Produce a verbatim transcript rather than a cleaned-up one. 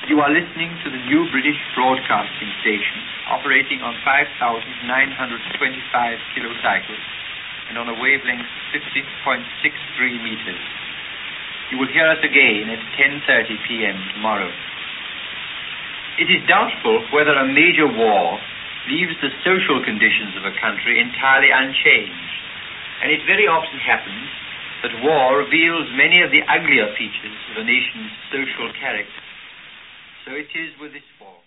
You are listening to the new British broadcasting station, operating on five thousand nine hundred twenty-five kilocycles and on a wavelength of fifty point six three meters. You will hear us again at ten thirty p.m. tomorrow. It is doubtful whether a major war leaves the social conditions of a country entirely unchanged, and it very often happens that war reveals many of the uglier features of a nation's social character. So it is with this war.